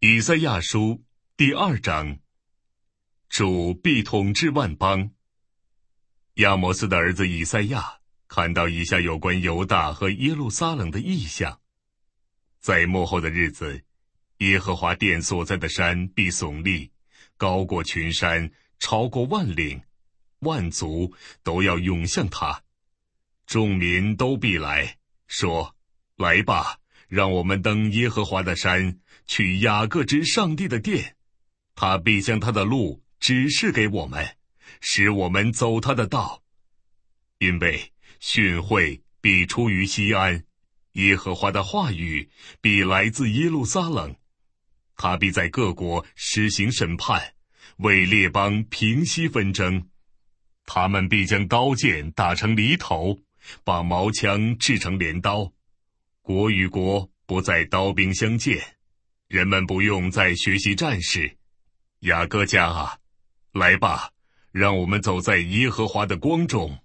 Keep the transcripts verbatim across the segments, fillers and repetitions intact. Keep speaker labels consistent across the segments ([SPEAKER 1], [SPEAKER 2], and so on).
[SPEAKER 1] 以赛亚书第二章，主必统治万邦。亚摩斯的儿子以赛亚看到以下有关犹大和耶路撒冷的异象。在末后的日子，耶和华殿所在的山必耸立，高过群山，超过万岭，万族都要涌向他。众民都必来，说：来吧，让我们登耶和华的山，去雅各之上帝的殿。他必将他的路指示给我们，使我们走他的道。因为训诲必出于西安，耶和华的话语必来自耶路撒冷。他必在各国施行审判，为列邦平息纷争。他们必将刀剑打成犁头，把矛枪制成镰刀。国与国不再刀兵相见，人们不用再学习战士。雅各家啊，来吧，让我们走在耶和华的光中。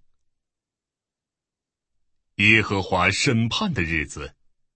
[SPEAKER 1] 耶和华审判的日子。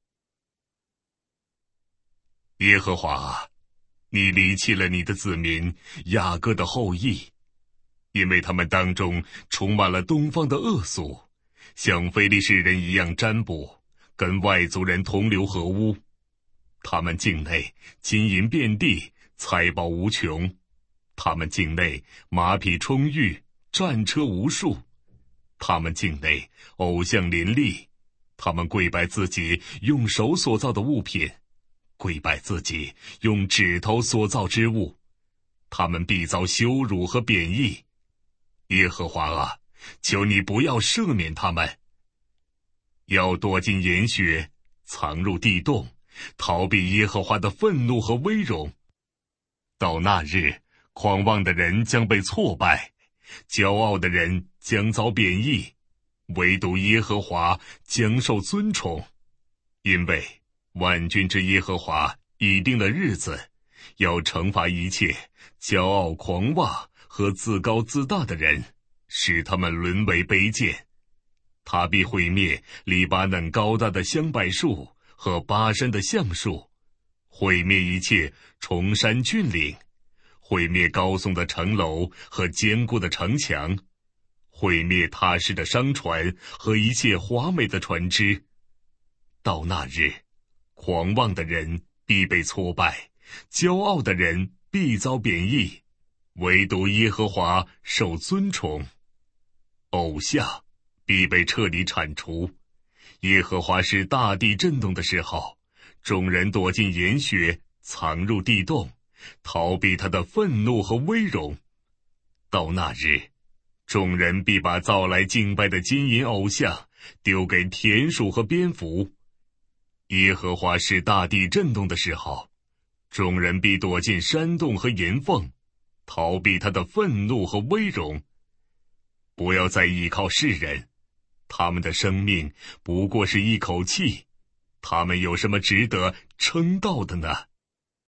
[SPEAKER 1] 耶和华啊，你离弃了你的子民雅各的后裔，因为他们当中充满了东方的恶俗，像非利士人一样占卜，跟外族人同流合污。他们境内金银遍地，财宝无穷。他们境内马匹充裕，战车无数。他们境内偶像林立。他们跪拜自己用手所造的物品，跪拜自己用指头所造之物。他们必遭羞辱和贬义。耶和华啊，求你不要赦免他们。要躲进岩穴，藏入地洞，逃避耶和华的愤怒和威荣。到那日，狂妄的人将被挫败，骄傲的人将遭贬义，唯独耶和华将受尊崇。因为万军之耶和华已定了日子，要惩罚一切骄傲狂妄和自高自大的人，使他们沦为卑贱。他必毁灭黎巴嫩高大的香柏树和巴山的橡树，毁灭一切崇山峻岭，毁灭高耸的城楼和坚固的城墙，毁灭踏实的商船和一切华美的船只。到那日，狂妄的人必被挫败，骄傲的人必遭贬义，唯独耶和华受尊崇。偶像必被彻底铲除。耶和华是大地震动的时候，众人躲进岩穴，藏入地洞，逃避他的愤怒和威荣。到那日，众人必把造来敬拜的金银偶像丢给田鼠和蝙蝠。耶和华是大地震动的时候，众人必躲进山洞和岩缝，逃避他的愤怒和威荣。不要再依靠世人，他们的生命不过是一口气，他们有什么值得称道的呢？